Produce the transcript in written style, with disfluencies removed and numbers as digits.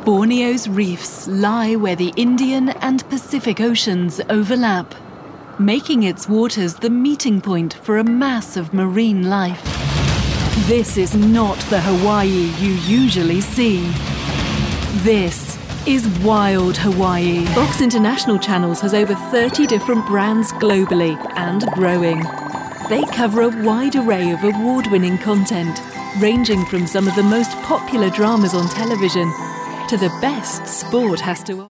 Borneo's reefs lie where the Indian and Pacific Oceans overlap, making its waters the meeting point for a mass of marine life. This is not the Hawaii you usually see. This is Wild Hawaii. Fox International Channels has over 30 different brands globally and growing. They cover a wide array of award-winning content, ranging from some of the most popular dramas on television to the best sport has to offer.